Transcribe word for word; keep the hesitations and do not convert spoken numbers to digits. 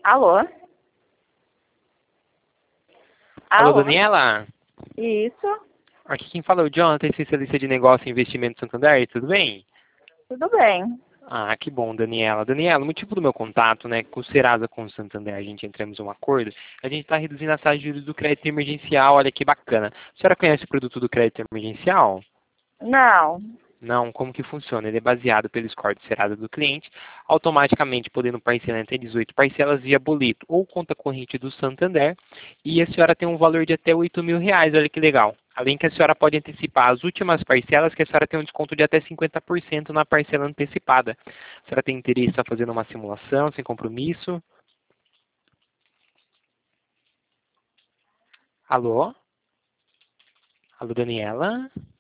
Alô? Alô, Alô? Daniela? Isso, Aqui quem fala é o Jonathan, especialista de negócio e investimento Santander, tudo bem? tudo bem. Ah, que bom, Daniela. Daniela, o motivo do meu contato, né, com o Serasa com o Santander, a gente entramos em um acordo, a gente está reduzindo a taxa de juros do crédito emergencial, olha que bacana. A senhora conhece o produto do crédito emergencial? Não, Não, como que funciona? Ele é baseado pelo score de Serasa do cliente, automaticamente podendo parcelar até dezoito parcelas via boleto ou conta corrente do Santander, e a senhora tem um valor de até oito mil reais, olha que legal. Além que a senhora pode antecipar as últimas parcelas, que a senhora tem um desconto de até cinquenta por cento na parcela antecipada. A senhora tem interesse em estar fazendo uma simulação sem compromisso? Alô? Alô, Daniela?